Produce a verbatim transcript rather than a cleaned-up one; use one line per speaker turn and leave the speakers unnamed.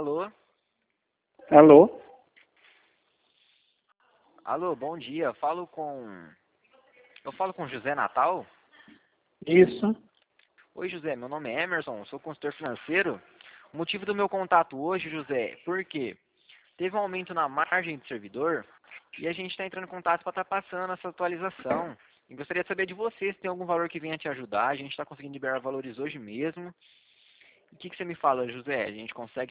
Alô?
Alô?
Alô, bom dia. Falo com... Eu falo com José Natal?
Isso.
Oi, José. Meu nome é Emerson, sou consultor financeiro. O motivo do meu contato hoje, José, porque teve um aumento na margem do servidor e a gente está entrando em contato para estar passando essa atualização. E gostaria de saber de você se tem algum valor que venha te ajudar. A gente está conseguindo liberar valores hoje mesmo. O que, que você me fala, José? A gente consegue